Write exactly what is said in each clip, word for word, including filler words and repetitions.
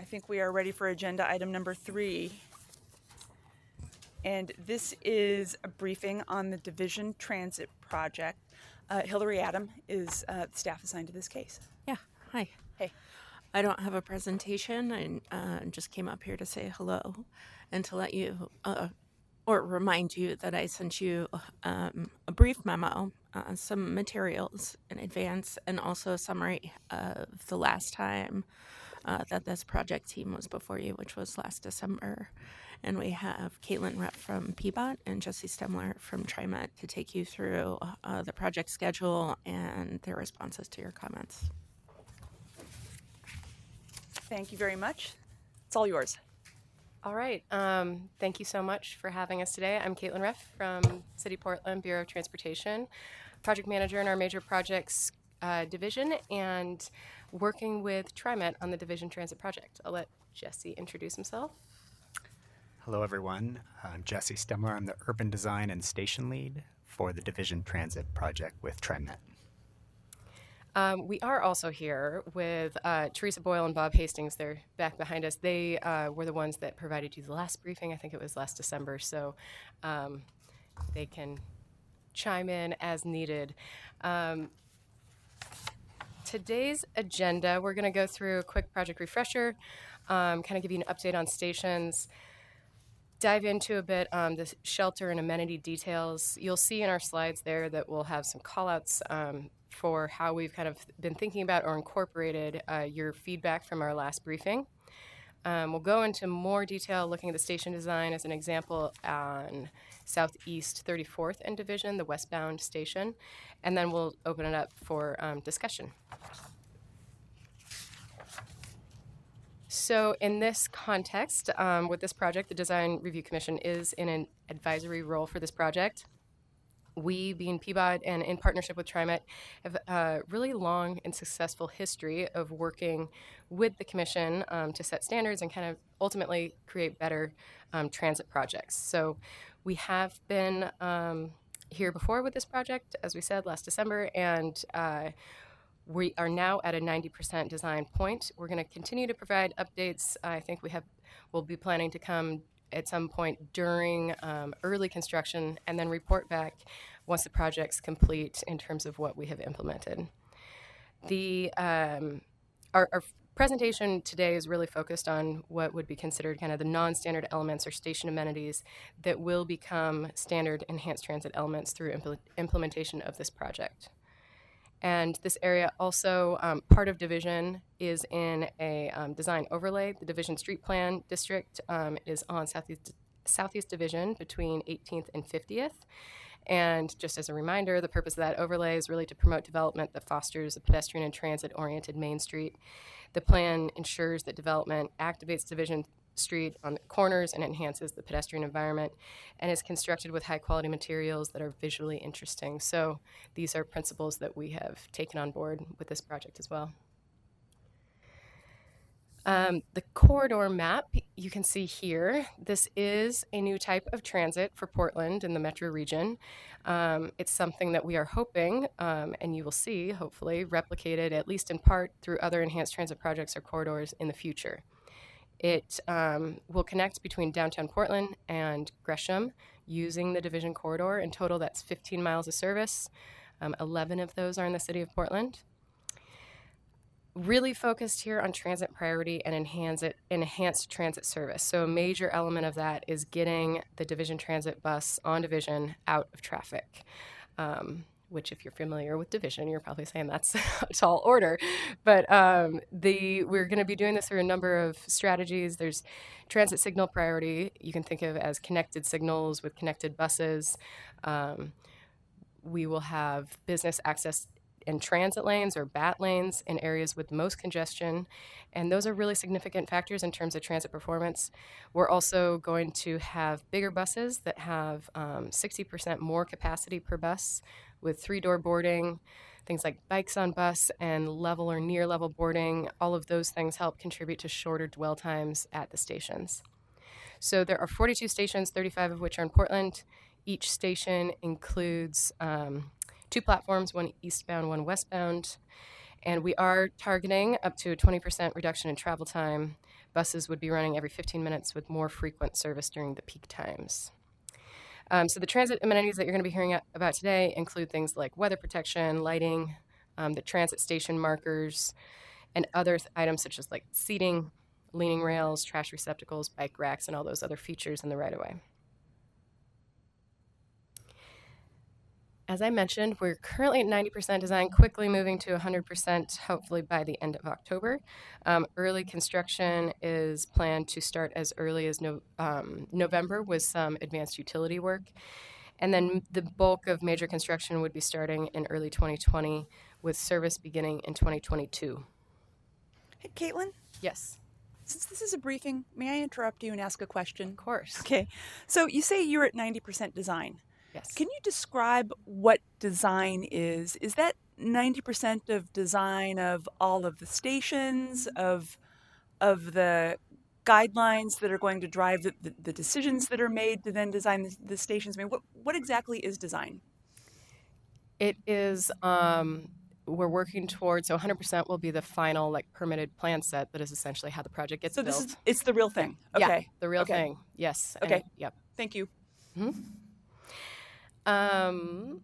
I think we are ready for agenda item number three. And this is a briefing on the Division Transit Project. Uh, Hillary Adam is uh, staff assigned to this case. Yeah, hi. Hey. I don't have a presentation. I uh, just came up here to say hello and to let you, uh, or remind you that I sent you um, a brief memo, uh, some materials in advance, and also a summary of the last time uh, that this project team was before you, which was last December. And we have Caitlin Rupp from P B O T and Jesse Stemler from TriMet to take you through uh, the project schedule and their responses to your comments. Thank you very much. It's all yours. All right. Um, thank you so much for having us today. I'm Caitlin Ruff from City Portland Bureau of Transportation, project manager in our major projects uh, division, and working with TriMet on the Division Transit Project. I'll let Jesse introduce himself. Hello, everyone. I'm Jesse Stemler. I'm the urban design and station lead for the Division Transit Project with TriMet. Um, we are also here with uh, Teresa Boyle and Bob Hastings. They're back behind us. They uh, were the ones that provided you the last briefing. I think it was last December, so um, they can chime in as needed. Um, today's agenda, we're going to go through a quick project refresher, um, kind of give you an update on stations, dive into a bit um, the shelter and amenity details. You'll see in our slides there that we'll have some call-outs um, for how we've kind of been thinking about or incorporated uh, your feedback from our last briefing. Um, we'll go into more detail looking at the station design as an example on Southeast thirty-fourth and Division, the westbound station, and then we'll open it up for um, discussion. So in this context, um, with this project, the Design Review Commission is in an advisory role for this project. We, being P B O T and in partnership with TriMet, have a really long and successful history of working with the Commission um, to set standards and kind of ultimately create better um, transit projects. So we have been um, here before with this project, as we said, last December, and uh, we are now at a ninety percent design point. We're going to continue to provide updates. I think we have, we'll be planning to come at some point during um, early construction and then report back once the project's complete in terms of what we have implemented. The um, our, our presentation today is really focused on what would be considered kind of the non-standard elements or station amenities that will become standard enhanced transit elements through impl implementation of this project. And this area also, um, part of Division is in a um, design overlay. The Division Street Plan District um, is on Southeast, Southeast Division between eighteenth and fiftieth. And just as a reminder, the purpose of that overlay is really to promote development that fosters a pedestrian and transit-oriented Main Street. The plan ensures that development activates Division Street on the corners and enhances the pedestrian environment, and is constructed with high-quality materials that are visually interesting. So these are principles that we have taken on board with this project as well. Um, the corridor map you can see here. This is a new type of transit for Portland in the metro region. Um, it's something that we are hoping, um, and you will see, hopefully, replicated at least in part through other enhanced transit projects or corridors in the future. It um, will connect between downtown Portland and Gresham using the Division Corridor. In total, that's fifteen miles of service. Um, eleven of those are in the city of Portland. Really focused here on transit priority and enhance it, enhanced transit service. So a major element of that is getting the Division Transit bus on Division out of traffic. Um, which if you're familiar with Division, you're probably saying that's a tall order. But um, the we're going to be doing this through a number of strategies. There's transit signal priority. You can think of as connected signals with connected buses. Um, we will have business access and transit lanes or B A T lanes in areas with most congestion. And those are really significant factors in terms of transit performance. We're also going to have bigger buses that have um, sixty percent more capacity per bus, with three-door boarding, things like bikes on bus and level or near level boarding. All of those things help contribute to shorter dwell times at the stations. So there are forty-two stations, thirty-five of which are in Portland. Each station includes um, two platforms, one eastbound, one westbound. And we are targeting up to a twenty percent reduction in travel time. Buses would be running every fifteen minutes with more frequent service during the peak times. Um, so the transit amenities that you're going to be hearing about today include things like weather protection, lighting, um, the transit station markers, and other th- items such as like seating, leaning rails, trash receptacles, bike racks, and all those other features in the right-of-way. As I mentioned, we're currently at ninety percent design, quickly moving to one hundred percent, hopefully by the end of October. Um, early construction is planned to start as early as no, um, November with some advanced utility work. And then the bulk of major construction would be starting in early twenty twenty with service beginning in twenty twenty-two. Hey, Caitlin, Yes, since this is a briefing, may I interrupt you and ask a question? of course. Okay, so you say you're at ninety percent design. Yes. Can you describe what design is? Is that ninety percent of design of all of the stations, of of the guidelines that are going to drive the, the, the decisions that are made to then design the, the stations? I mean, what, what exactly is design? It is, um, we're working towards, so one hundred percent will be the final like permitted plan set that is essentially how the project gets So built. this is, it's the real thing. Yeah, Okay. the real Okay. thing. Yes. and Okay. it- yep. Thank you. Um,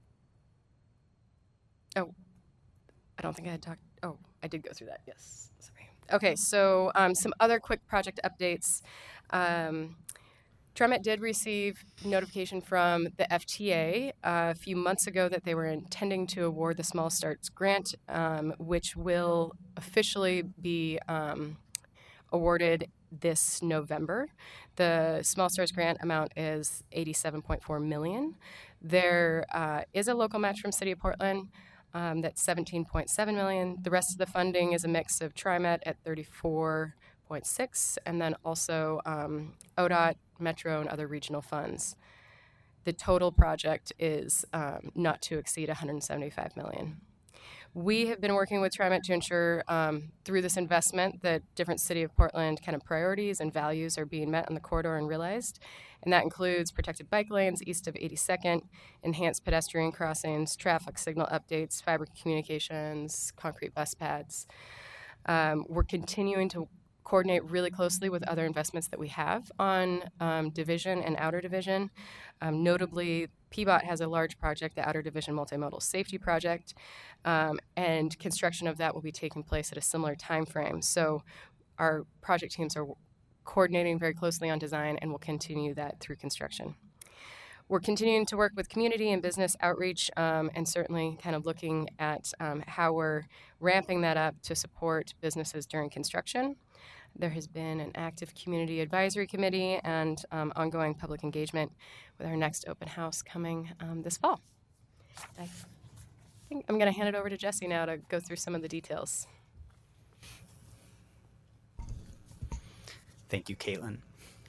oh, I don't think I had talked. Oh, I did go through that. Yes. Sorry. Okay, so um, some other quick project updates. Um, TriMet did receive notification from the F T A uh, a few months ago that they were intending to award the Small Starts Grant, um, which will officially be um, awarded this November. The Small Stars Grant amount is eighty-seven point four million dollars. There uh, is a local match from City of Portland um, that's seventeen point seven million dollars. The rest of the funding is a mix of TriMet at thirty-four point six, and then also um, O D O T, Metro, and other regional funds. The total project is um, not to exceed one hundred seventy-five million dollars. We have been working with TriMet to ensure um, through this investment that different City of Portland kind of priorities and values are being met on the corridor and realized. And that includes protected bike lanes east of eighty-second, enhanced pedestrian crossings, traffic signal updates, fiber communications, concrete bus pads. Um, we're continuing to coordinate really closely with other investments that we have on um, Division and Outer Division. Um, notably, P B O T has a large project, the Outer Division Multimodal Safety Project, um, and construction of that will be taking place at a similar time frame. So our project teams are coordinating very closely on design and will continue that through construction. We're continuing to work with community and business outreach um, and certainly kind of looking at um, how we're ramping that up to support businesses during construction. There has been an active community advisory committee and um, ongoing public engagement with our next open house coming um, this fall. I think I'm going to hand it over to Jesse now to go through some of the details. Thank you, Caitlin.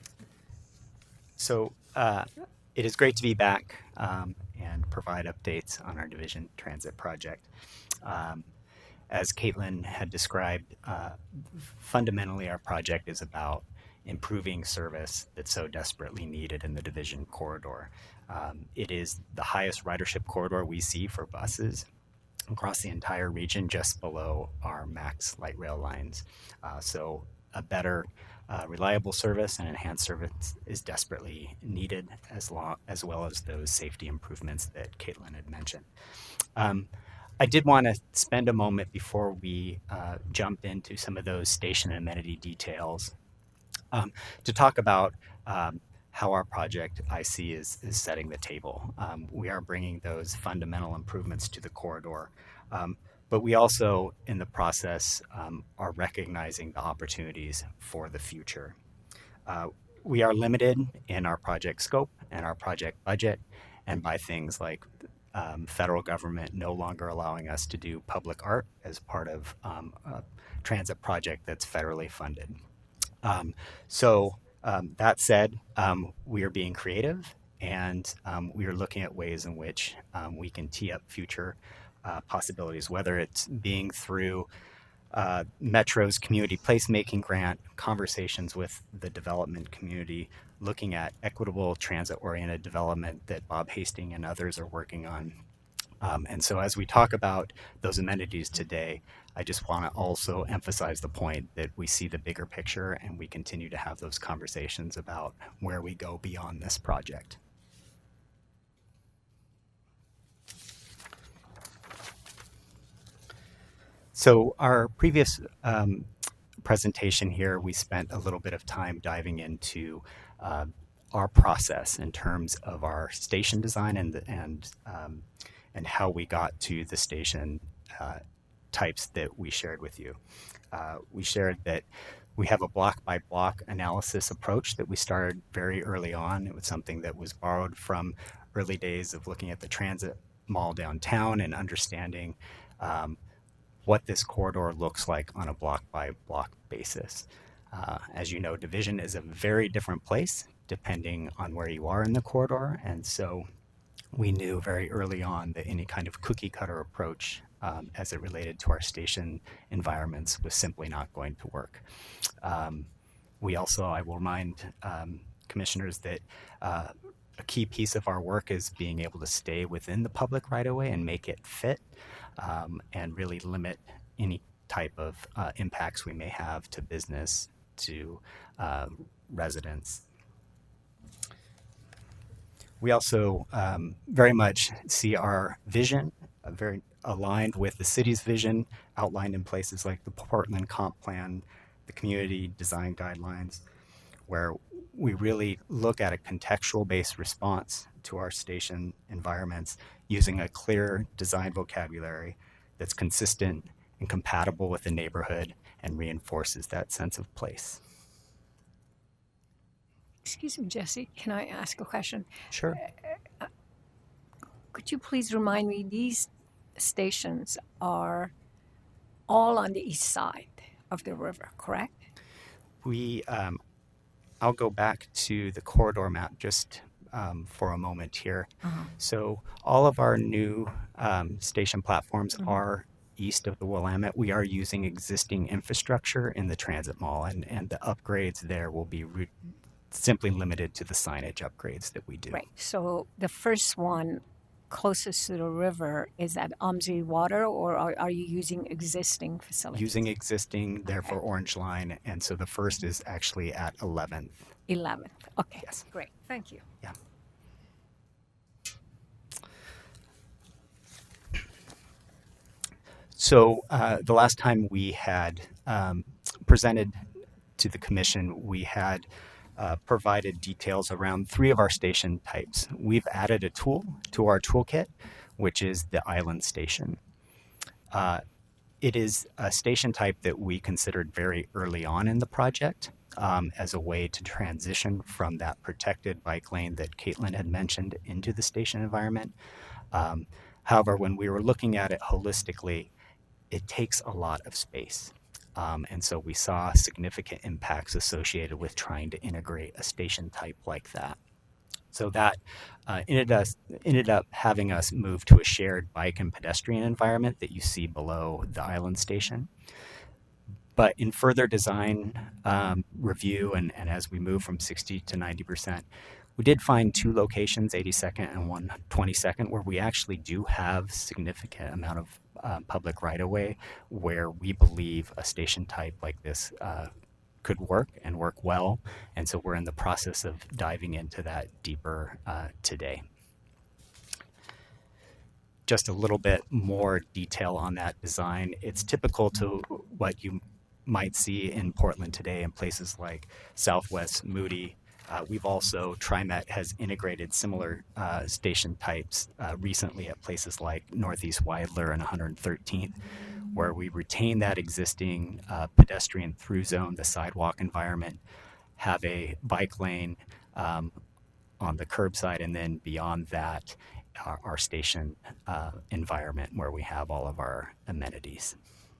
So uh, it is great to be back um, and provide updates on our Division Transit project. Um, as Caitlin had described, uh, fundamentally our project is about improving service that's so desperately needed in the Division corridor. Um, it is the highest ridership corridor we see for buses across the entire region, just below our MAX light rail lines. Uh, so a better uh, reliable service and enhanced service is desperately needed, as, long, as well as those safety improvements that Caitlin had mentioned. Um, I did want to spend a moment before we uh, jump into some of those station amenity details um, to talk about um, how our project, I see, is, is setting the table. Um, we are bringing those fundamental improvements to the corridor, um, but we also, in the process, um, are recognizing the opportunities for the future. Uh, we are limited in our project scope and our project budget, and by things like um, federal government no longer allowing us to do public art as part of um, a transit project that's federally funded. Um, so um, that said, um, we are being creative, and um, we are looking at ways in which um, we can tee up future uh, possibilities, whether it's being through uh, Metro's community placemaking grant, conversations with the development community, looking at equitable transit-oriented development that Bob Hastings and others are working on, Um, and so as we talk about those amenities today, I just want to also emphasize the point that we see the bigger picture and we continue to have those conversations about where we go beyond this project. So our previous um, presentation here, we spent a little bit of time diving into uh, our process in terms of our station design and the, and um, and how we got to the station uh, types that we shared with you. Uh, we shared that we have a block by block analysis approach that we started very early on. It was something that was borrowed from early days of looking at the transit mall downtown and understanding um, what this corridor looks like on a block by block basis. Uh, as you know, Division is a very different place depending on where you are in the corridor, and so we knew very early on that any kind of cookie cutter approach um, as it related to our station environments was simply not going to work. Um, we also, I will remind um, commissioners that uh, a key piece of our work is being able to stay within the public right-of-way and make it fit um, and really limit any type of uh, impacts we may have to business, to uh, residents. We also um, very much see our vision uh, very aligned with the city's vision outlined in places like the Portland Comp Plan, the community design guidelines, where we really look at a contextual-based response to our station environments using a clear design vocabulary that's consistent and compatible with the neighborhood and reinforces that sense of place. Excuse me, Jesse, can I ask a question? Sure. Uh, could you please remind me, these stations are all on the east side of the river, correct? We, um, I'll go back to the corridor map just um, for a moment here. Uh-huh. So all of our new um, station platforms mm-hmm. are east of the Willamette. We are using existing infrastructure in the transit mall, and, and the upgrades there will be re- simply limited to the signage upgrades that we do. Right. So the first one closest to the river is at Umsey Water, or are, are you using existing facilities? Using existing, therefore okay. Orange Line, and so the first is actually at eleventh. eleventh. Okay. Yes. Great. Thank you. Yeah. So uh, the last time we had um, presented to the commission, we had uh, provided details around three of our station types. We've added a tool to our toolkit, which is the island station. Uh, it is a station type that we considered very early on in the project um, as a way to transition from that protected bike lane that Caitlin had mentioned into the station environment. Um, however, when we were looking at it holistically, it takes a lot of space. Um, and so we saw significant impacts associated with trying to integrate a station type like that. So that uh, ended, us, ended up having us move to a shared bike and pedestrian environment that you see below the island station. But in further design um, review, and, and as we move from sixty to ninety percent, we did find two locations, eighty-second and one twenty-second, where we actually do have significant amount of uh, public right-of-way where we believe a station type like this uh, could work and work well. And so we're in the process of diving into that deeper uh, today. Just a little bit more detail on that design. It's typical to what you might see in Portland today in places like Southwest Moody. Uh, we've also, TriMet has integrated similar uh, station types uh, recently at places like Northeast Weidler and one hundred thirteenth, where we retain that existing uh, pedestrian through zone, the sidewalk environment, have a bike lane um, on the curbside, and then beyond that, our, our station uh, environment where we have all of our amenities.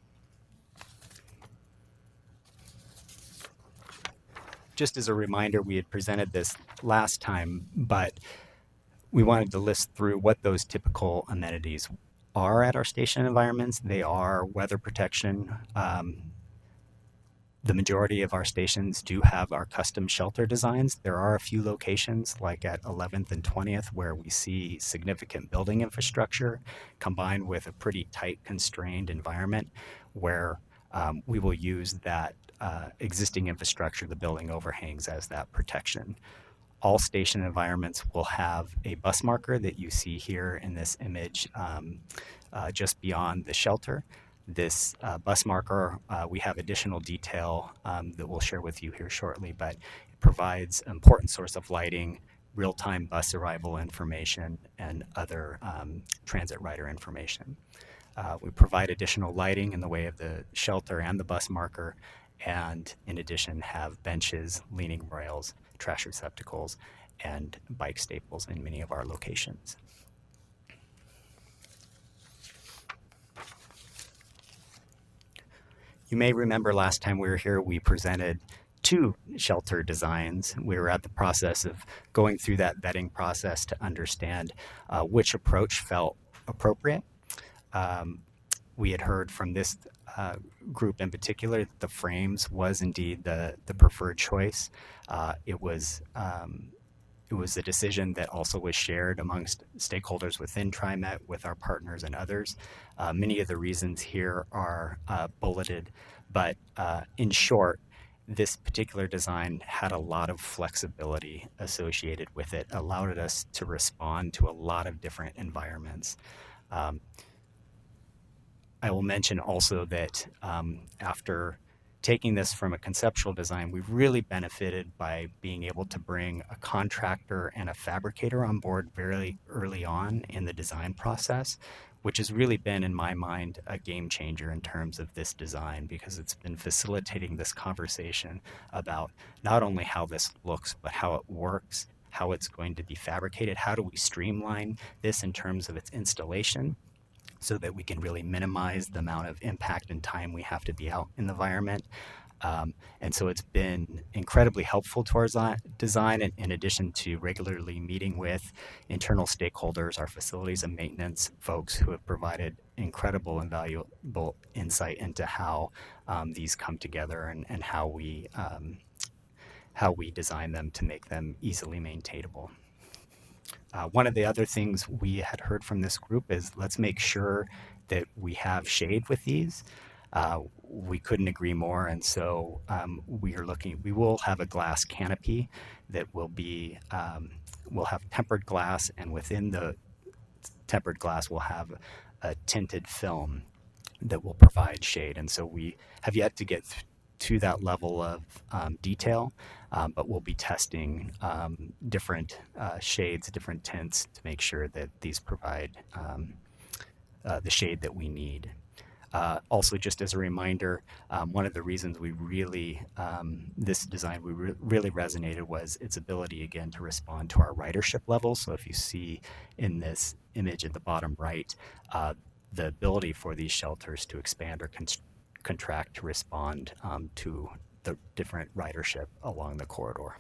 Just as a reminder, we had presented this last time, but we wanted to list through what those typical amenities are at our station environments. They are weather protection, um, the majority of our stations do have our custom shelter designs. There are a few locations, like at eleventh and twentieth, where we see significant building infrastructure combined with a pretty tight, constrained environment, where um, we will use that uh, existing infrastructure, the building overhangs, as that protection. All station environments will have a bus marker that you see here in this image um, uh, just beyond the shelter. This uh, bus marker, uh, we have additional detail um, that we'll share with you here shortly, but it provides an important source of lighting, real-time bus arrival information, and other um, transit rider information. Uh, we provide additional lighting in the way of the shelter and the bus marker, and in addition have benches, leaning rails, trash receptacles, and bike staples in many of our locations. You may remember last time we were here, we presented two shelter designs. We were at the process of going through that vetting process to understand uh, which approach felt appropriate. Um, we had heard from this uh, group in particular that the frames was indeed the, the preferred choice. Uh, it was um, It was a decision that also was shared amongst stakeholders within TriMet, with our partners and others. Uh, many of the reasons here are uh, bulleted, but uh, in short, this particular design had a lot of flexibility associated with it, allowed us to respond to a lot of different environments. Um, I will mention also that um, after taking this from a conceptual design, we've really benefited by being able to bring a contractor and a fabricator on board very early on in the design process, which has really been, in my mind, a game changer in terms of this design, because it's been facilitating this conversation about not only how this looks, but how it works, how it's going to be fabricated, how do we streamline this in terms of its installation, so that we can really minimize the amount of impact and time we have to be out in the environment. Um, and so it's been incredibly helpful towards that design, and in addition to regularly meeting with internal stakeholders, our facilities and maintenance folks who have provided incredible and valuable insight into how um, these come together and, and how we um, how we design them to make them easily maintainable. Uh, one of the other things we had heard from this group is let's make sure that we have shade with these. Uh, we couldn't agree more, and so um, we are looking, we will have a glass canopy that will be, um, we'll have tempered glass, and within the tempered glass we'll have a tinted film that will provide shade. And so we have yet to get th- to that level of um, detail, um, but we'll be testing um, different uh, shades, different tints to make sure that these provide um, uh, the shade that we need. Uh, also, just as a reminder, um, one of the reasons we really, um, this design we re- really resonated was its ability, again, to respond to our ridership levels. So if you see in this image at the bottom right, uh, the ability for these shelters to expand or const- contract to respond um, to the different ridership along the corridor.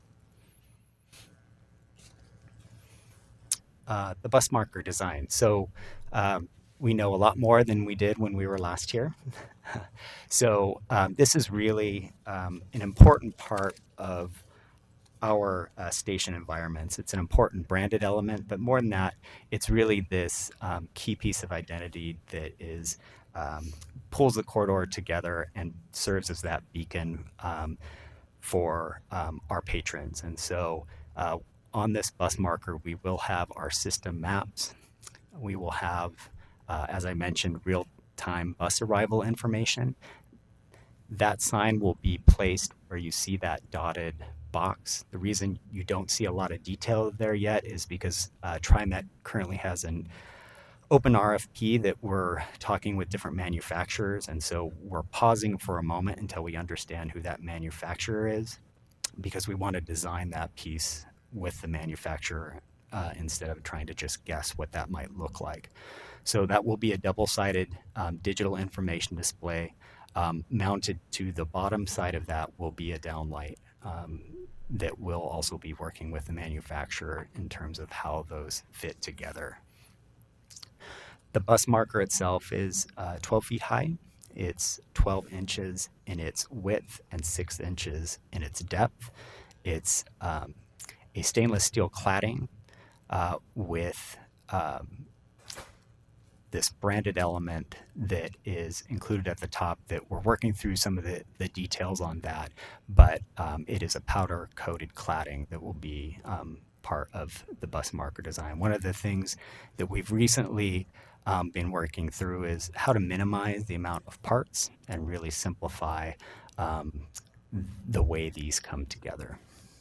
Uh, the bus marker design. So um, we know a lot more than we did when we were last here. So um, this is really um, an important part of our uh, station environments. It's an important branded element, but more than that, it's really this um, key piece of identity that is um, pulls the corridor together and serves as that beacon um, for um, our patrons. And so uh, on this bus marker, we will have our system maps. We will have, uh, as I mentioned, real-time bus arrival information. That sign will be placed where you see that dotted box. The reason you don't see a lot of detail there yet is because uh, TriMet currently has an open R F P that we're talking with different manufacturers, and so we're pausing for a moment until we understand who that manufacturer is, because we want to design that piece with the manufacturer uh, instead of trying to just guess what that might look like. So that will be a double-sided um, digital information display. Um, mounted to the bottom side of that will be a downlight um, that will also be working with the manufacturer in terms of how those fit together. The bus marker itself is uh, twelve feet high. It's twelve inches in its width and six inches in its depth. It's um, a stainless steel cladding uh, with um, this branded element that is included at the top that we're working through some of the, the details on that, but um, it is a powder coated cladding that will be um, part of the bus marker design. One of the things that we've recently um, been working through is how to minimize the amount of parts and really simplify um, the way these come together.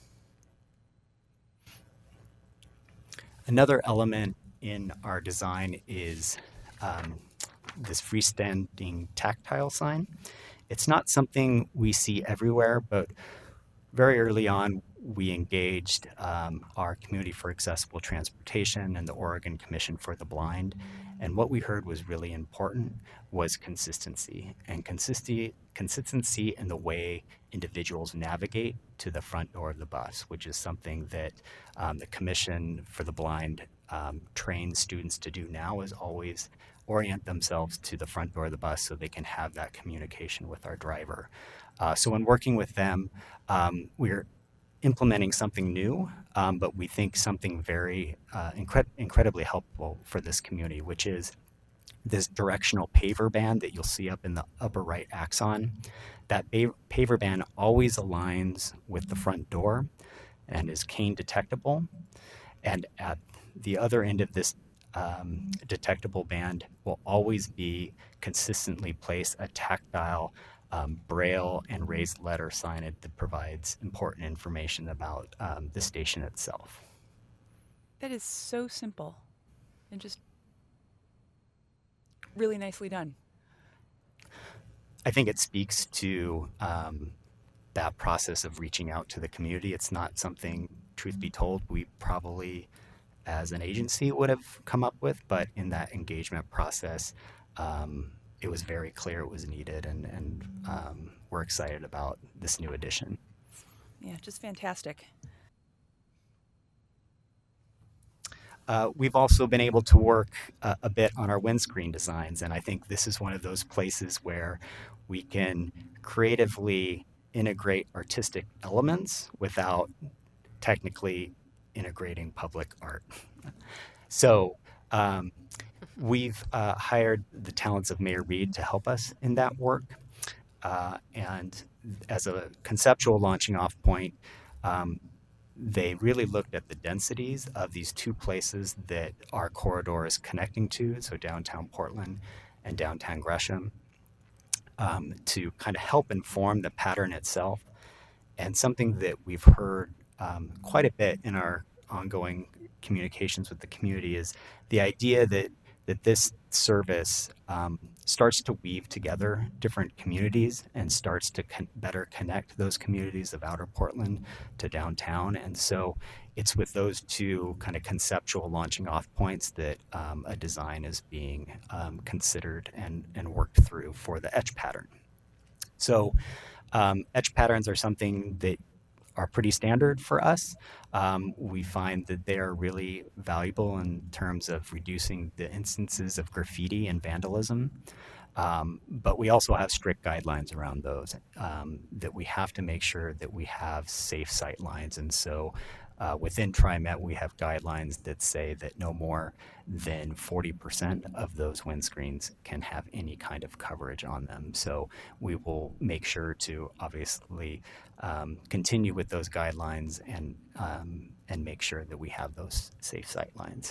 Another element in our design is um, this freestanding tactile sign. It's not something we see everywhere, but very early on, we engaged um, our Community for Accessible Transportation and the Oregon Commission for the Blind. And what we heard was really important was consistency and consistency, consistency in the way individuals navigate to the front door of the bus, which is something that um, the Commission for the Blind um, trains students to do now, is always orient themselves to the front door of the bus so they can have that communication with our driver. Uh, so when working with them, um, we're implementing something new, um, but we think something very uh, incre- incredibly helpful for this community, which is this directional paver band that you'll see up in the upper right axon. That ba- paver band always aligns with the front door and is cane detectable. And at the other end of this um, detectable band will always be consistently placed a tactile Um, braille and raised letter signage that provides important information about um, the station itself. That is so simple and just really nicely done. I think it speaks to um, that process of reaching out to the community. It's not something, truth be told, we probably as an agency would have come up with, but in that engagement process, um, it was very clear it was needed, and, and um, we're excited about this new addition. Yeah, just fantastic. Uh, we've also been able to work uh, a bit on our windscreen designs, and I think this is one of those places where we can creatively integrate artistic elements without technically integrating public art. So um, we've uh, hired the talents of Mayor Reed to help us in that work. Uh, and as a conceptual launching off point, um, they really looked at the densities of these two places that our corridor is connecting to, so downtown Portland and downtown Gresham, um, to kind of help inform the pattern itself. And something that we've heard um, quite a bit in our ongoing communications with the community is the idea that that this service um, starts to weave together different communities and starts to con- better connect those communities of outer Portland to downtown. And so it's with those two kind of conceptual launching off points that um, a design is being um, considered and, and worked through for the etch pattern. So um, etch patterns are something that are pretty standard for us. Um, we find that they're really valuable in terms of reducing the instances of graffiti and vandalism. Um, but we also have strict guidelines around those, um, that we have to make sure that we have safe sight lines. And so uh, within TriMet, we have guidelines that say that no more than forty percent of those windscreens can have any kind of coverage on them. So we will make sure to obviously um, continue with those guidelines and, um, and make sure that we have those safe sight lines.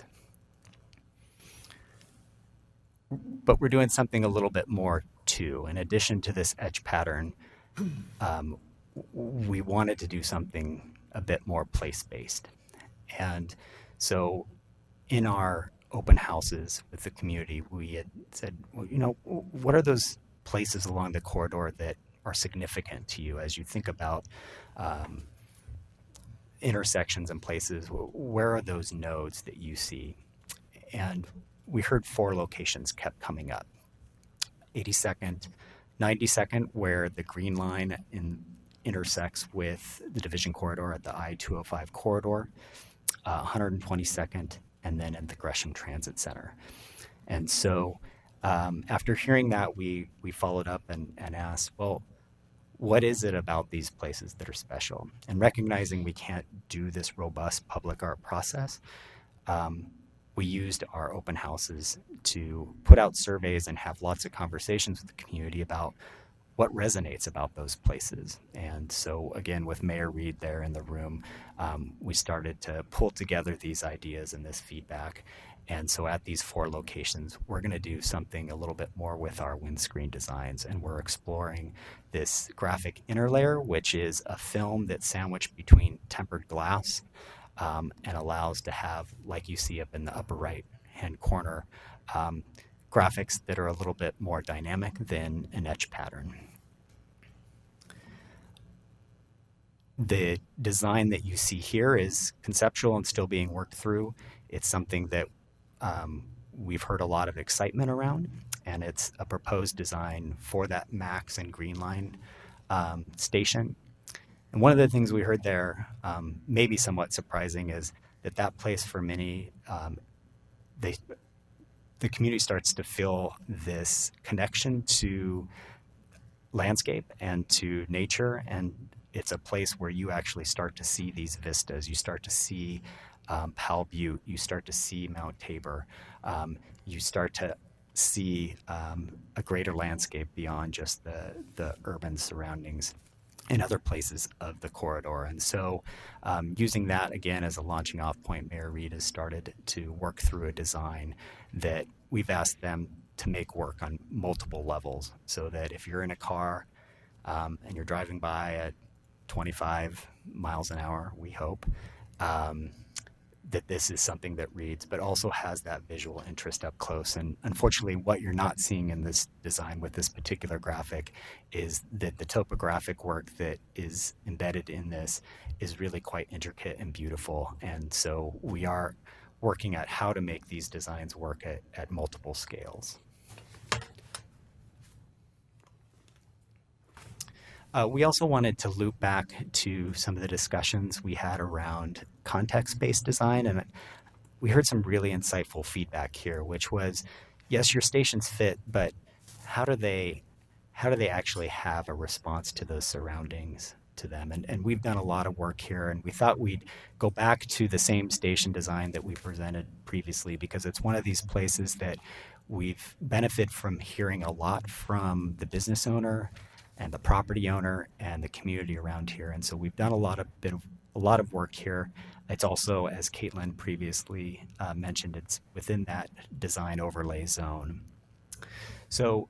But we're doing something a little bit more too. In addition to this etch pattern, um, we wanted to do something a bit more place-based. And so in our open houses with the community, we had said, well, you know, what are those places along the corridor that are significant to you as you think about um, intersections and places? Where are those nodes that you see? And we heard four locations kept coming up. eighty-second, ninety-second, where the green line in, intersects with the Division Corridor at the I two oh five corridor, uh, one hundred twenty-second, and then in the Gresham Transit Center. And so Um, after hearing that, we we followed up and, and asked, well, what is it about these places that are special? And recognizing we can't do this robust public art process, um, we used our open houses to put out surveys and have lots of conversations with the community about what resonates about those places. And so again, with Mayor Reed there in the room, um, we started to pull together these ideas and this feedback. And so at these four locations, we're going to do something a little bit more with our windscreen designs. And we're exploring this graphic inner layer, which is a film that's sandwiched between tempered glass um, and allows to have, like you see up in the upper right hand corner, um, graphics that are a little bit more dynamic than an etch pattern. The design that you see here is conceptual and still being worked through. It's something that um, we've heard a lot of excitement around, and it's a proposed design for that Max and Green Line um, station. And one of the things we heard there, um, maybe somewhat surprising, is that that place for many, um, they, the community starts to feel this connection to landscape and to nature, and it's a place where you actually start to see these vistas. You start to see um, Powell Butte, you start to see Mount Tabor, um, you start to see um, a greater landscape beyond just the, the urban surroundings in other places of the corridor. And so um, using that again as a launching off point, Mayor Reed has started to work through a design that we've asked them to make work on multiple levels, so that if you're in a car um, and you're driving by at twenty-five miles an hour, we hope, um, that this is something that reads, but also has that visual interest up close. And unfortunately, what you're not seeing in this design with this particular graphic is that the topographic work that is embedded in this is really quite intricate and beautiful. And so we are working at how to make these designs work at, at multiple scales. Uh, we also wanted to loop back to some of the discussions we had around context-based design, and we heard some really insightful feedback here, which was, yes, your stations fit, but how do they, how do they actually have a response to those surroundings to them? And, and we've done a lot of work here, and we thought we'd go back to the same station design that we presented previously, because it's one of these places that we've benefited from hearing a lot from the business owner and the property owner and the community around here. And so we've done a lot of bit of a lot of work here. It's also, as Caitlin previously uh, mentioned, it's within that design overlay zone. So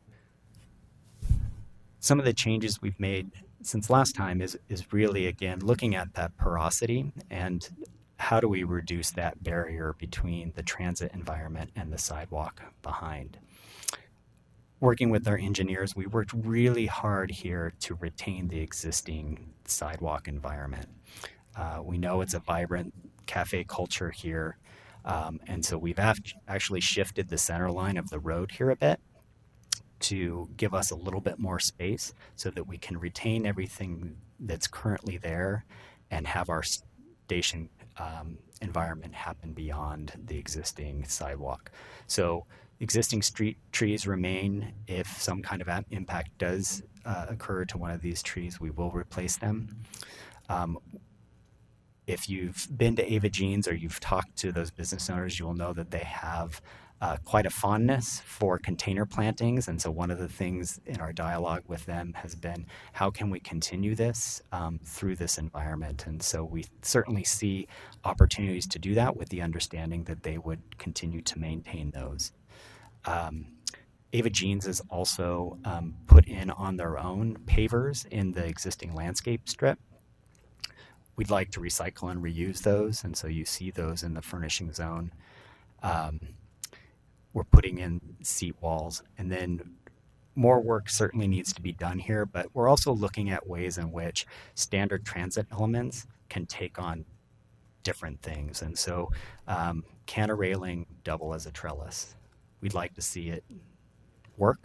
some of the changes we've made since last time is is really, again, looking at that porosity and how do we reduce that barrier between the transit environment and the sidewalk behind. Working with our engineers, we worked really hard here to retain the existing sidewalk environment. Uh, we know it's a vibrant cafe culture here, um, and so we've actually shifted the center line of the road here a bit to give us a little bit more space so that we can retain everything that's currently there and have our station um, environment happen beyond the existing sidewalk. So existing street trees remain. If some kind of impact does uh, occur to one of these trees, we will replace them. Um, if you've been to Ava Jeans or you've talked to those business owners, you will know that they have uh, quite a fondness for container plantings. And so one of the things in our dialogue with them has been, how can we continue this um, through this environment? And so we certainly see opportunities to do that with the understanding that they would continue to maintain those. Um, Ava Jeans has also um, put in on their own pavers in the existing landscape strip. We'd like to recycle and reuse those, and so you see those in the furnishing zone. Um, we're putting in seat walls, and then more work certainly needs to be done here, but we're also looking at ways in which standard transit elements can take on different things. And so um, can a railing double as a trellis? We'd like to see it work.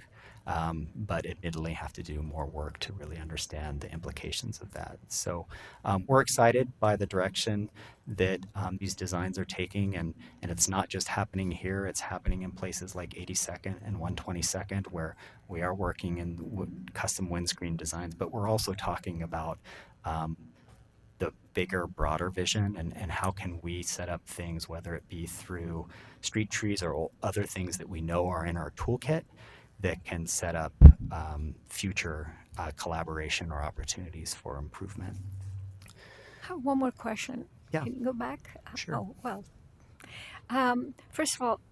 um, but admittedly have to do more work to really understand the implications of that. So um, we're excited by the direction that um, these designs are taking, and, and it's not just happening here, it's happening in places like eighty-second and one twenty-second, where we are working in w- custom windscreen designs, but we're also talking about um, the bigger, broader vision, and, and how can we set up things, whether it be through street trees or other things that we know are in our toolkit, that can set up um, future uh, collaboration or opportunities for improvement. I have one more question. Yeah. Can you go back? Sure. Oh, well. Um, first of all,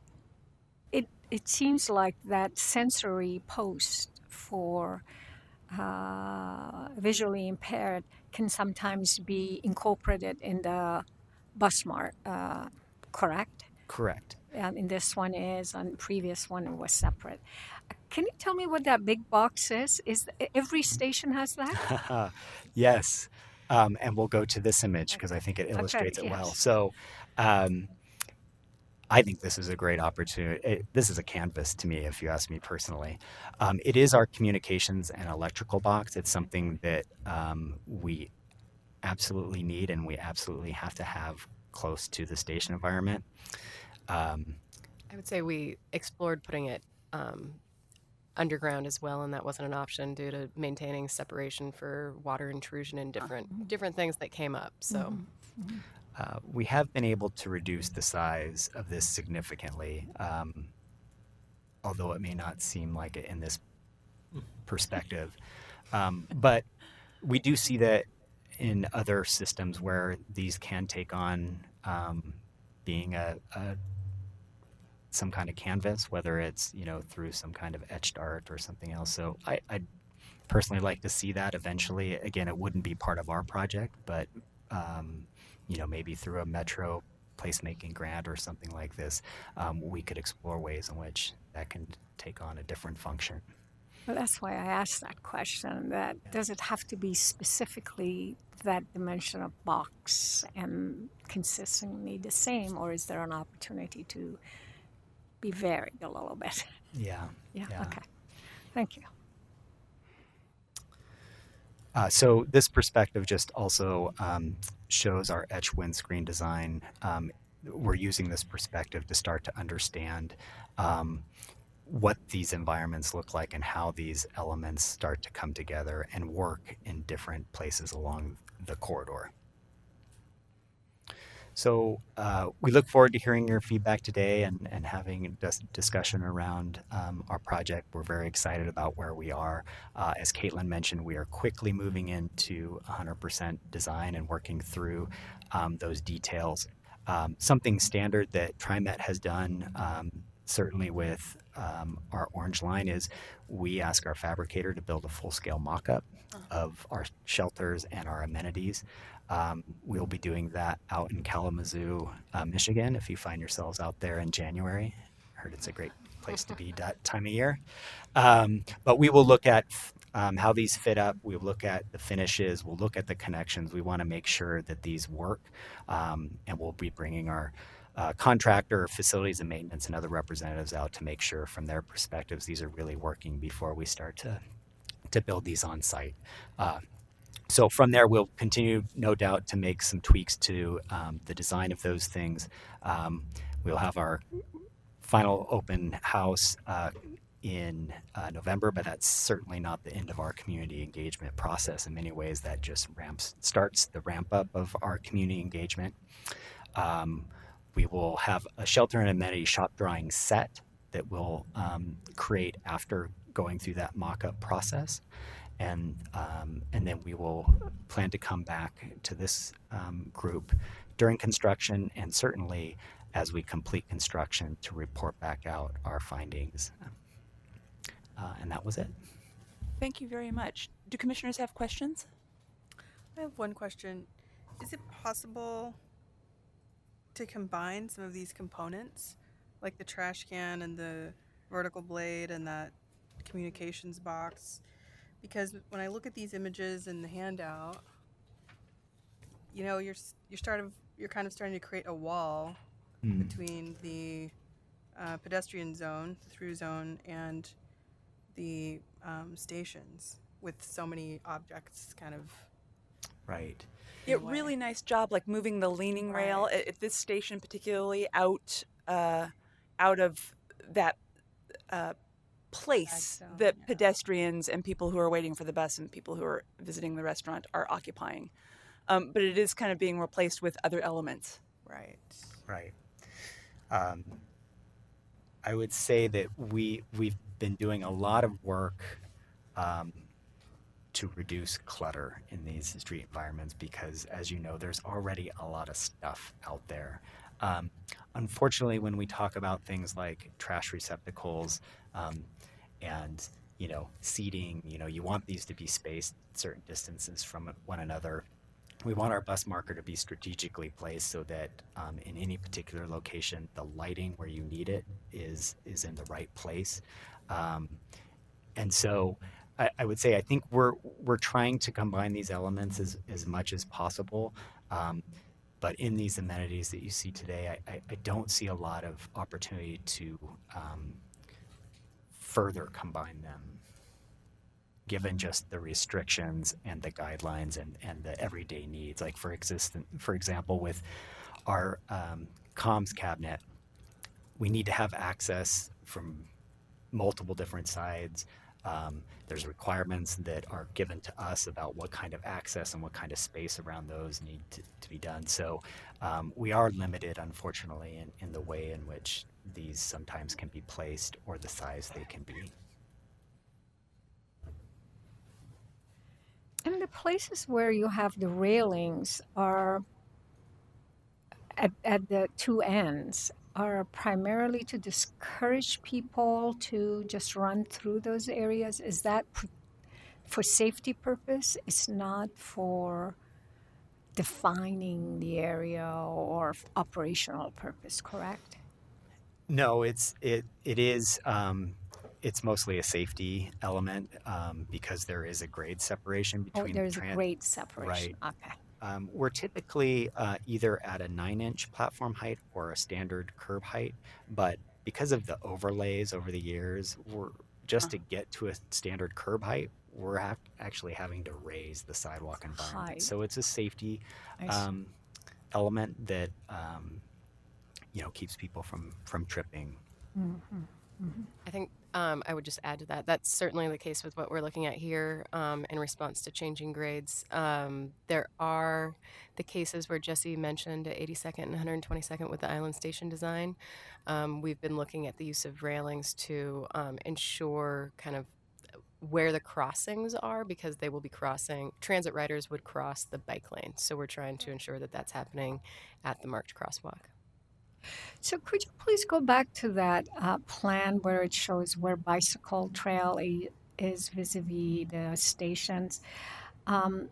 it, it seems like that sensory post for uh, visually impaired can sometimes be incorporated in the bus mart, uh, correct? Correct. And in this one is, on previous one it was separate. Can you tell me what that big box is? Is every station has that? Yes. Um, and we'll go to this image because I think it illustrates Okay, it well. yes. So um, I think this is a great opportunity. It, this is a canvas to me, if you ask me personally. Um, it is our communications and electrical box. It's something that um, we absolutely need and we absolutely have to have close to the station environment. Um, I would say we explored putting it um, underground as well, and that wasn't an option due to maintaining separation for water intrusion and different different things that came up. So uh, we have been able to reduce the size of this significantly, um, although it may not seem like it in this perspective. Um, but we do see that in other systems where these can take on um, being a, a some kind of canvas, whether it's, you know, through some kind of etched art or something else. So I, I'd personally like to see that eventually. Again, it wouldn't be part of our project, but, um, you know, maybe through a Metro placemaking grant or something like this, um, we could explore ways in which that can take on a different function. Well, that's why I asked that question, that does it have to be specifically that dimension of box and consistently the same, or is there an opportunity to be varied a little bit? Yeah. Yeah, yeah. okay. Thank you. Uh, so this perspective just also um, shows our etch windscreen design. Um, we're using this perspective to start to understand um, what these environments look like and how these elements start to come together and work in different places along the corridor. So uh, we look forward to hearing your feedback today and, and having a dis- discussion around um, our project. We're very excited about where we are. Uh, as Caitlin mentioned, we are quickly moving into one hundred percent design and working through um, those details. Um, something standard that TriMet has done, um, certainly with um, our orange line, is we ask our fabricator to build a full-scale mock-up of our shelters and our amenities. Um, we'll be doing that out in Kalamazoo, uh, Michigan, if you find yourselves out there in January. I heard it's a great place to be that time of year. Um, but we will look at um, how these fit up. We'll look at the finishes. We'll look at the connections. We want to make sure that these work, um, and we'll be bringing our uh, contractor, facilities and maintenance, and other representatives out to make sure from their perspectives these are really working before we start to, to build these on site. Uh, So from there, we'll continue, no doubt, to make some tweaks to um, the design of those things. Um, we'll have our final open house uh, in uh, November, but that's certainly not the end of our community engagement process. In many ways, that just ramps starts the ramp up of our community engagement. Um, we will have a shelter and amenity shop drawing set that we'll um, create after going through that mock-up process. And um, and then we will plan to come back to this um, group during construction and certainly as we complete construction to report back out our findings. Uh, and that was it. Thank you very much. Do commissioners have questions? I have one question. Is it possible to combine some of these components, like the trash can and the vertical blade and that communications box? Because when I look at these images in the handout, you know, you're you're start of, you're kind of starting to create a wall Mm. between the uh, pedestrian zone, the through zone, and the um, stations with so many objects kind of. Right. Yeah, in a way. really nice job, like moving the leaning rail Right. at, at this station particularly out, uh, out of that uh, place zone, that yeah. pedestrians and people who are waiting for the bus and people who are visiting the restaurant are occupying. Um, but it is kind of being replaced with other elements. Right. Right. Um, I would say that we we've been doing a lot of work um, to reduce clutter in these street environments because, as you know, there's already a lot of stuff out there. Um, unfortunately, when we talk about things like trash receptacles um, and you know seating, you know, you want these to be spaced certain distances from one another. We want our bus marker to be strategically placed so that um, in any particular location, the lighting where you need it is is in the right place. Um, and so I, I would say I think we're we're trying to combine these elements as, as much as possible. Um, but in these amenities that you see today, I, I, I don't see a lot of opportunity to um, further combine them, given just the restrictions and the guidelines and, and the everyday needs. Like for existent, for example, with our um, comms cabinet, we need to have access from multiple different sides. Um, there's requirements that are given to us about what kind of access and what kind of space around those need to, to be done. So um, we are limited, unfortunately, in, in the way in which these sometimes can be placed or the size they can be. And the places where you have the railings are at, at the two ends are primarily to discourage people to just run through those areas. Is that pr- for safety purpose? It's not for defining the area or f- operational purpose, correct? No, it's it it is um, it's mostly a safety element um, because there is a grade separation Oh, between there's a tran- great separation. Okay. Um, we're typically uh, either at a nine inch platform height or a standard curb height, but because of the overlays over the years, we're just to get to a standard curb height, we're ha- actually having to raise the sidewalk environment. Height. So it's a safety I see. um, element that um, you know keeps people from from tripping. I think um, I would just add to that. That's certainly the case with what we're looking at here um, in response to changing grades. Um, there are the cases where Jesse mentioned at eighty-second and one hundred twenty-second with the island station design. Um, we've been looking at the use of railings to um, ensure kind of where the crossings are because they will be crossing, transit riders would cross the bike lane. So we're trying to ensure that that's happening at the marked crosswalk. So could you please go back to that uh, plan where it shows where bicycle trail i- is vis-a-vis the stations? Um,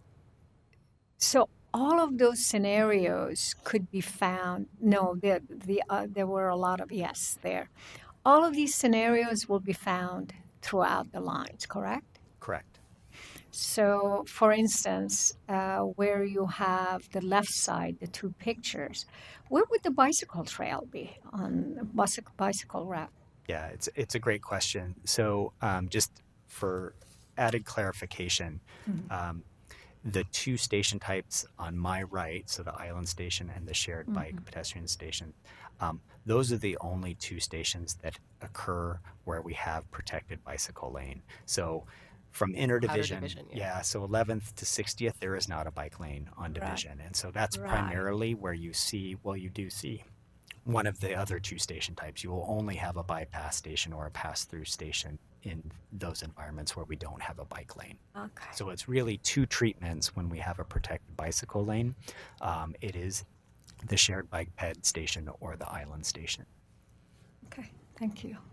so all of those scenarios could be found. No, the, the, uh, there were a lot of, yes, there. All of these scenarios will be found throughout the lines, correct? Correct. So, for instance, uh, where you have the left side, the two pictures, where would the bicycle trail be on the bicycle, bicycle route? Yeah, it's it's a great question. So um, just for added clarification, um, the two station types on my right, so the island station and the shared bike pedestrian station, um, those are the only two stations that occur where we have protected bicycle lane. So from interdivision, division, yeah. yeah, so eleventh to sixtieth, there is not a bike lane on division. And so that's Right. primarily where you see, well, you do see one of the other two station types. You will only have a bypass station or a pass-through station in those environments where we don't have a bike lane. Okay. So it's really two treatments when we have a protected bicycle lane. Um, it is the shared bike ped station or the island station. Okay. Thank you.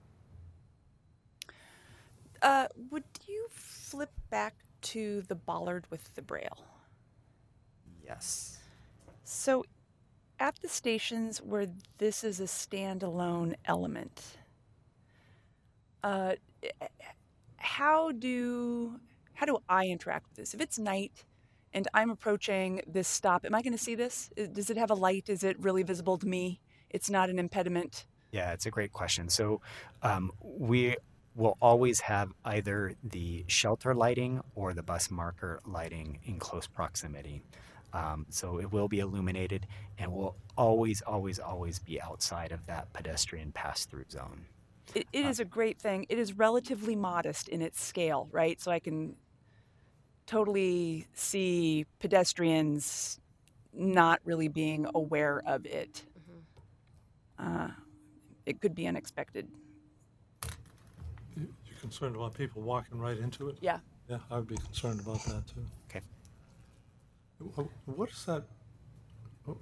Uh, would you flip back to the bollard with the braille? Yes. So, at the stations where this is a standalone element, uh, how do how do I interact with this? If it's night and I'm approaching this stop, am I going to see this? I- Does it have a light? Is it really visible to me? It's not an impediment. Yeah, it's a great question. So um, we we'll always have either the shelter lighting or the bus marker lighting in close proximity. Um, so it will be illuminated and will always, always, always be outside of that pedestrian pass-through zone. It, it Uh, is a great thing. It is relatively modest in its scale, right? So I can totally see pedestrians not really being aware of it. Uh, it could be unexpected. You- You're concerned about people walking right into it? Yeah. Yeah, I would be concerned about that too. Okay. Wh- What is that? oh.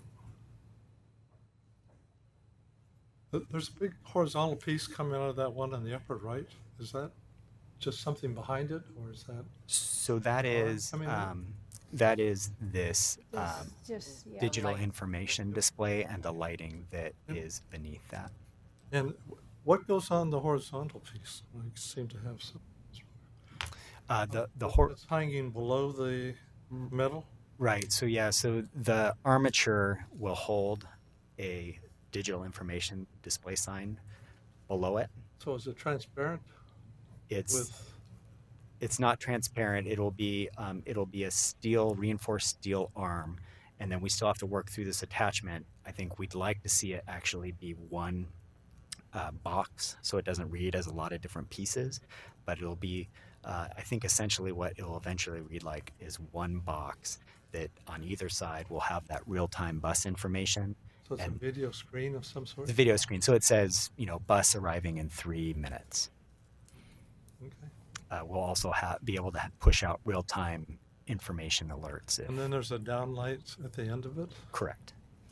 Th- There's a big horizontal piece coming out of that one on the upper right. Is that just something behind it, or is that? So that is, I mean, um, that is this um, Just, yeah, digital like- information display and the lighting that is beneath that. And wh- what goes on the horizontal piece? I seem to have some. Uh, the the hor- It's hanging below the metal. Right. So yeah. So the armature will hold a digital information display sign below it. So is it transparent It's with? it's not transparent. It'll be um, it'll be a steel reinforced steel arm, and then we still have to work through this attachment. I think we'd like to see it actually be one uh, box, so it doesn't read as a lot of different pieces, but it'll be. Uh, I think essentially what it'll eventually read like is one box that on either side will have that real-time bus information, So it's and- a video screen of some sort? the video screen. So it says, you know, bus arriving in three minutes. Okay. Uh, we'll also ha- be able to ha- push out real-time information alerts. If And then there's a downlight at the end of it? correct.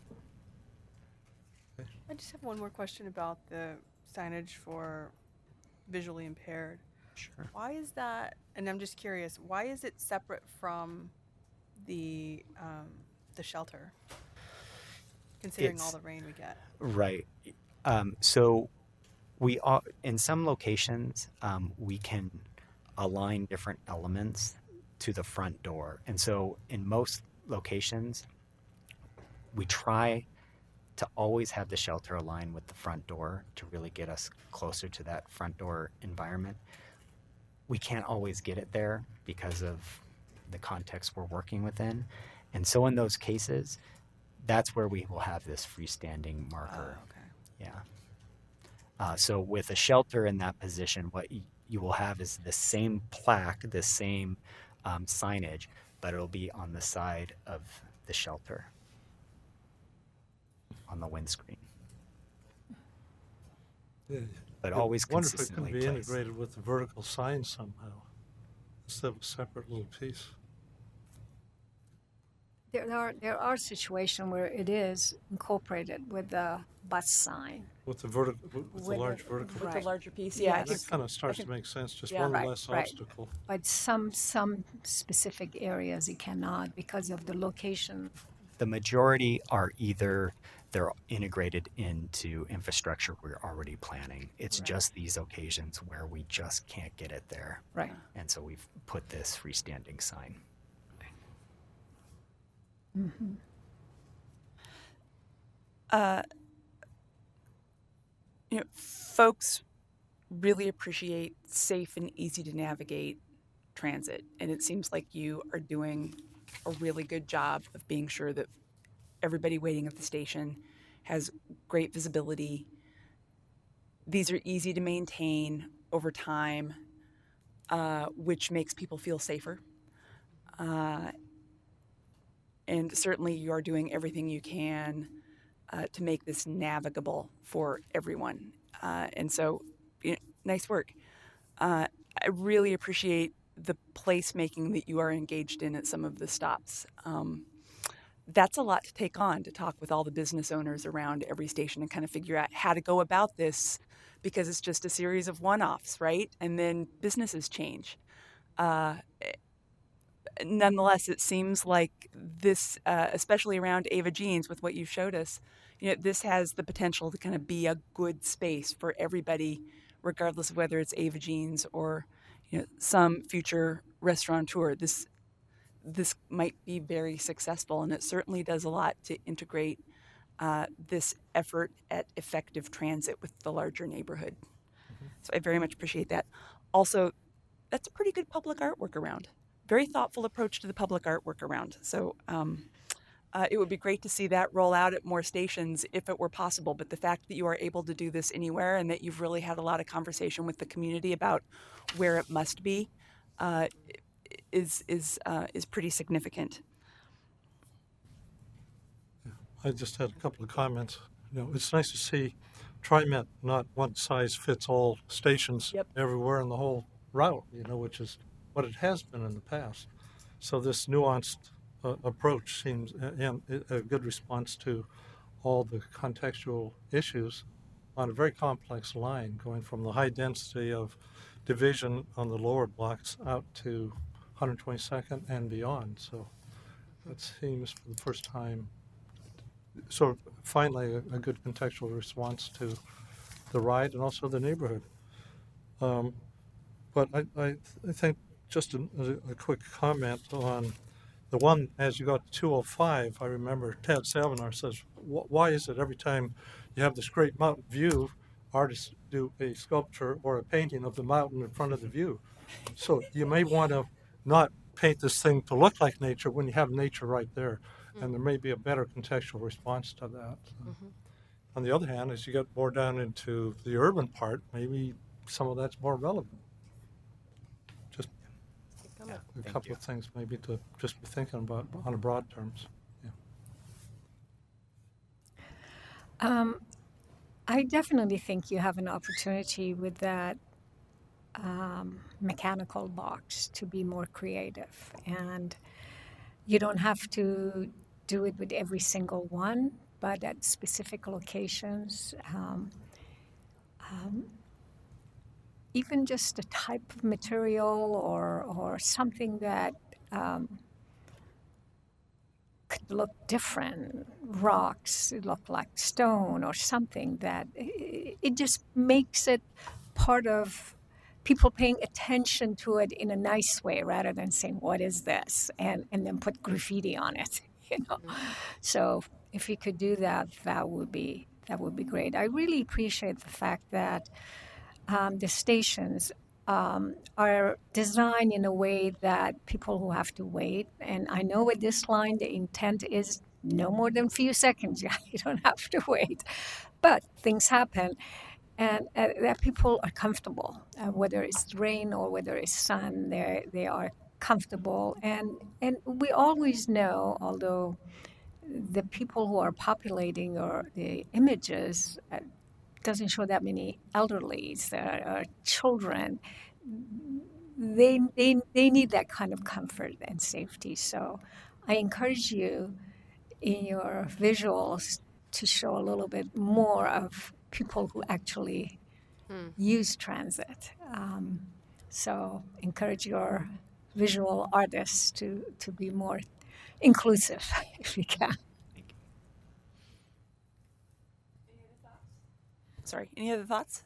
I just have one more question about the signage for visually impaired. Sure. Why is that? And I'm just curious. Why is it separate from the um, the shelter? Considering all It's- the rain we get. Right. Um, so we are in some locations um, we can align different elements to the front door, and so in most locations we try to always have the shelter align with the front door to really get us closer to that front door environment. We can't always get it there because of the context we're working within, and so in those cases, that's where we will have this freestanding marker. Oh, okay. Yeah. Uh, so with a shelter in that position, what y- you will have is the same plaque, the same um, signage, but it'll be on the side of the shelter, on the windscreen, Yeah. but I always wonder if it consistently can be placed. integrated with the vertical sign somehow, instead of a separate little piece. There are there are situations where it is incorporated with the bus sign. With the vertical, with the With large the- vertical. With Right. the larger piece, yeah. I Yes. think That kind of starts think- to make sense, just yeah. one Right, less right. obstacle. But some some specific areas it cannot because of the location. The majority are either they're integrated into infrastructure we're already planning. It's Right. just these occasions where we just can't get it there. Right. And so we've put this freestanding sign. Mm-hmm. Uh, you know, folks really appreciate safe and easy to navigate transit, and it seems like you are doing a really good job of being sure that everybody waiting at the station has great visibility. These are easy to maintain over time, uh, which makes people feel safer. Uh, and certainly you are doing everything you can uh, to make this navigable for everyone. Uh, and so, you know, nice work. Uh, I really appreciate the placemaking that you are engaged in at some of the stops. Um, that's a lot to take on, to talk with all the business owners around every station and kind of figure out how to go about this, because it's just a series of one-offs, right? And then businesses change. Uh, nonetheless, it seems like this, uh, especially around Ava Jeans with what you showed us, you know, this has the potential to kind of be a good space for everybody, regardless of whether it's Ava Jeans or, you know, some future restaurateur. This this might be very successful, and it certainly does a lot to integrate uh, this effort at effective transit with the larger neighborhood. So I very much appreciate that. Also, that's a pretty good public art workaround. Very thoughtful approach to the public art workaround. So um, uh, it would be great to see that roll out at more stations if it were possible. But the fact that you are able to do this anywhere and that you've really had a lot of conversation with the community about where it must be uh, is is uh, is pretty significant. I just had a couple of comments. You know, it's nice to see TriMet, not one size fits all stations Yep. everywhere in the whole route, you know, which is what it has been in the past. So this nuanced uh, approach seems uh, and a good response to all the contextual issues on a very complex line, going from the high density of division on the lower blocks out to one hundred twenty-second and beyond. So that seems for the first time sort of finally a, a good contextual response to the ride and also the neighborhood. Um, but I, I, I think just a, a, a quick comment on the one as you got to two oh five, I remember Tad Savinar says, why is it every time you have this great mountain view, artists do a sculpture or a painting of the mountain in front of the view? So you may want to not paint this thing to look like nature when you have nature right there. And there may be a better contextual response to that. So. Mm-hmm. On the other hand, as you get more down into the urban part, maybe some of that's more relevant. Just Yeah, a thank couple you. of things maybe to just be thinking about on a broad terms. Yeah. Um, I definitely think you have an opportunity with that um, mechanical box to be more creative. And you don't have to do it with every single one, but at specific locations. Um, um, even just a type of material or, or something that um, could look different, rocks look like stone or something that it, it just makes it part of people paying attention to it in a nice way rather than saying, what is this? And, and then put graffiti on it, you know? So if you could do that, that would be, that would be great. I really appreciate the fact that um, the stations um, are designed in a way that people who have to wait, and I know with this line, the intent is no more than a few seconds. Yeah, you don't have to wait, but things happen. And uh, that people are comfortable, uh, whether it's rain or whether it's sun, they they are comfortable. And and we always know, although the people who are populating or the images uh, doesn't show that many elderlies or, or children, they, they they need that kind of comfort and safety. So I encourage you in your visuals to show a little bit more of people who actually Hmm. use transit. Um, so encourage your visual artists to, to be more inclusive if you can. Sorry, any other thoughts?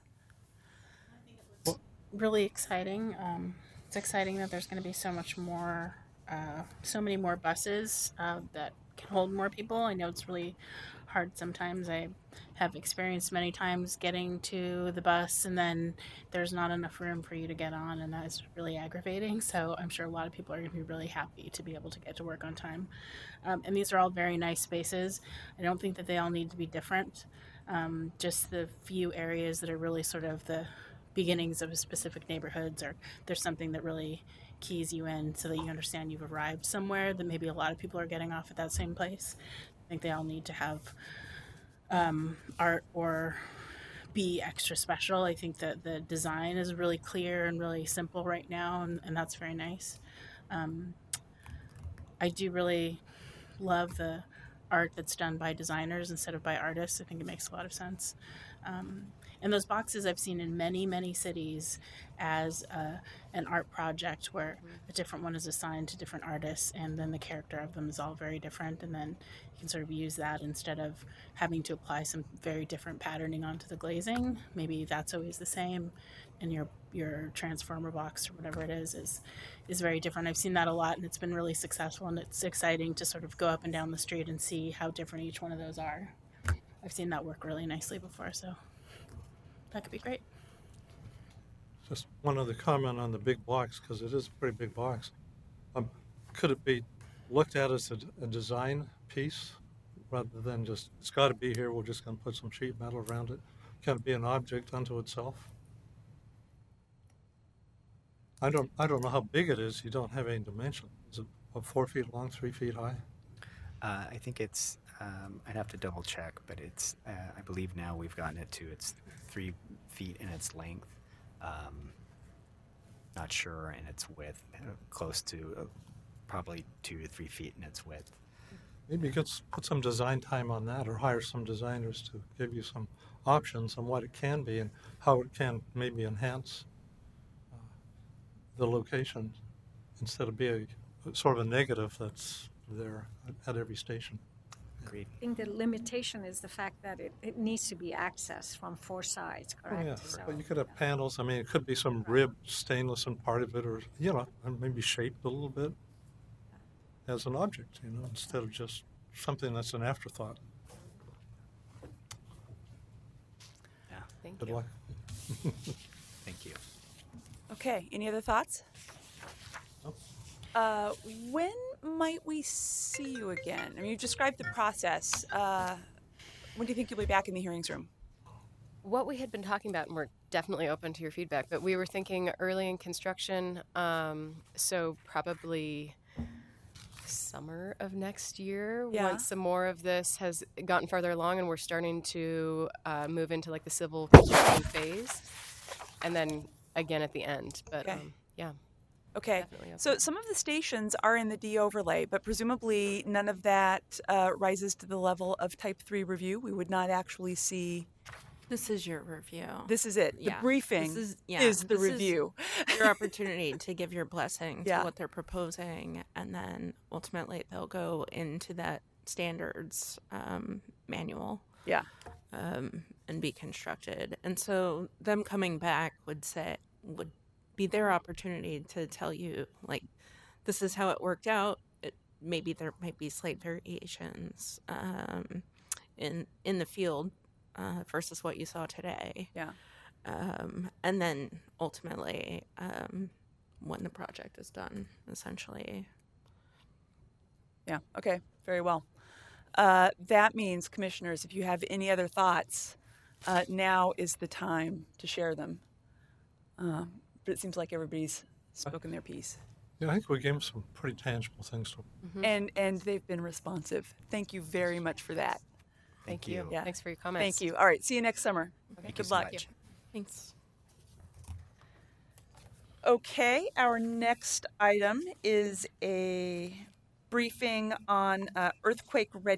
Really exciting. Um, it's exciting that there's going to be so much more, uh, so many more buses uh, that can hold more people. I know it's really hard sometimes. I have experienced many times getting to the bus and then there's not enough room for you to get on, and that is really aggravating. So I'm sure a lot of people are going to be really happy to be able to get to work on time. Um, and these are all very nice spaces. I don't think that they all need to be different. Um, just the few areas that are really sort of the beginnings of specific neighborhoods, or there's something that really keys you in so that you understand you've arrived somewhere that maybe a lot of people are getting off at that same place. I think they all need to have um, art or be extra special. I think that the design is really clear and really simple right now, and, and that's very nice. Um, I do really love the art that's done by designers instead of by artists. I think it makes a lot of sense. Um, and those boxes I've seen in many, many cities as uh, an art project where a different one is assigned to different artists, and then the character of them is all very different, and then you can sort of use that instead of having to apply some very different patterning onto the glazing. Maybe that's always the same, and your your transformer box or whatever it is is is very different. I've seen that a lot, and it's been really successful, and it's exciting to sort of go up and down the street and see how different each one of those are. I've seen that work really nicely before, so that could be great. Just one other comment on the big box, because it is a pretty big box. Um, could it be looked at as a, a design piece rather than just, it's got to be here, we're just going to put some sheet metal around it? Can it be an object unto itself? I don't, I don't know how big it is. You don't have any dimension. Is it uh, four feet long, three feet high? Uh, I think it's, um, I'd have to double check, but it's, uh, I believe now we've gotten it to its three feet in its length. Um, not sure in its width, uh, close to uh, probably two to three feet in its width. Maybe you could s- put some design time on that, or hire some designers to give you some options on what it can be and how it can maybe enhance uh, the location instead of being a, sort of a negative that's there at, at every station. Agreed. I think the limitation is the fact that it, it needs to be accessed from four sides, Oh, correct? yeah, So, but you could have panels. I mean, it could be some ribbed stainless in part of it, or you know, and maybe shaped a little bit as an object, you know, instead of just something that's an afterthought. Yeah. Thank Good you. luck. Thank you. Okay, any other thoughts? Nope. Uh, when might we see you again? I mean, you described the process. Uh, when do you think you'll be back in the hearings room? What we had been talking about, and we're definitely open to your feedback, but we were thinking early in construction, um, so probably summer of next year, Yeah. once some more of this has gotten farther along and we're starting to uh, move into like the civil construction phase, and then again at the end. But Okay. um, yeah, Okay. definitely open. So some of the stations are in the D overlay, but presumably none of that uh, rises to the level of type three review. We would not actually see, This is your review. this is it. Yeah, The briefing this is, yeah, is the this is review. your opportunity to give your blessing to Yeah. what they're proposing, and then ultimately they'll go into that standards um, manual Yeah. um, and be constructed. And so them coming back would say would be their opportunity to tell you, like, this is how it worked out. It, maybe there might be slight variations um, in in the field uh, versus what you saw today. Yeah. Um, and then ultimately, um, when the project is done, essentially. Yeah. Okay. Very well. Uh, that means, commissioners, if you have any other thoughts, uh, now is the time to share them. Um, but it seems like everybody's spoken their piece, Yeah, I think we gave them some pretty tangible things to. and and they've been responsive. Thank you very much for that. Thank, Thank you. you. Yeah. Thanks for your comments. Thank you. All right. See you next summer. Thank you Good so luck. much. Thanks. Okay, our next item is a briefing on uh, earthquake readiness.